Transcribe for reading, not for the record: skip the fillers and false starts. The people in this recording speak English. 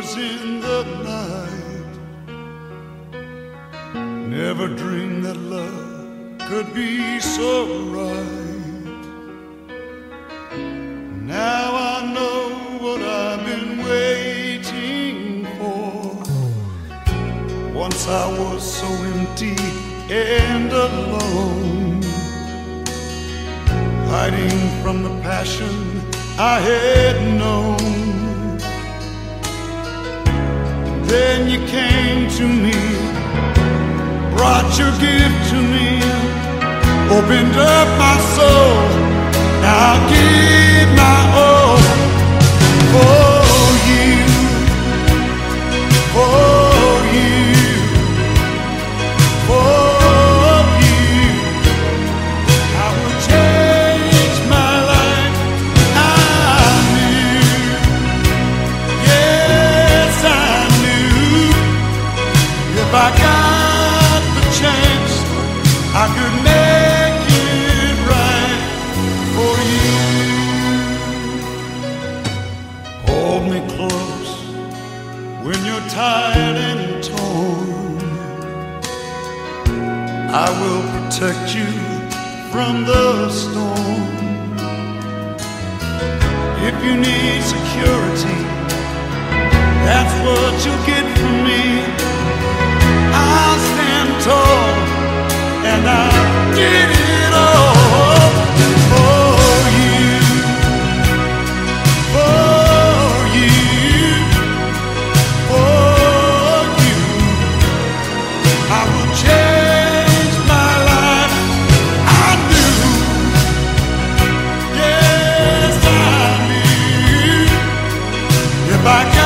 was in the night. Never dreamed that love could be so right. Now I know what I've been waiting for. Once I was so empty and alone, hiding from the passion I had known. Then you came to me, brought your gift to me, opened up my soul. Now I'll give my all for you, for you, for you. I would change my life. I knew, yes I knew, if I got the chance, I could make it right for you. Hold me close when you're tired and torn. I will protect you from the storm. If you need security, that's what you'll get from me. I'll stand tall and I'll give it all for you, for you, for you. I will change my life. I knew, yes I knew, if I got